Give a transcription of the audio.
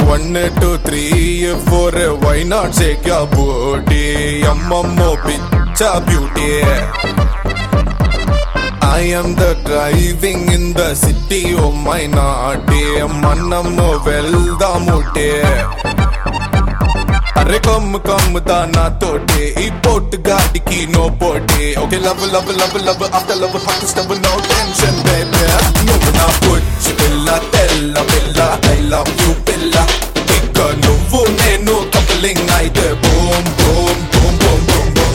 1 2 3 4 why not shake your booty ammammo picture beauty I am the driving in the city oh my naughty manammo veldamutte arre come da na tote ee port gaadiki no pote okay love after love hot stuff no tension baby no na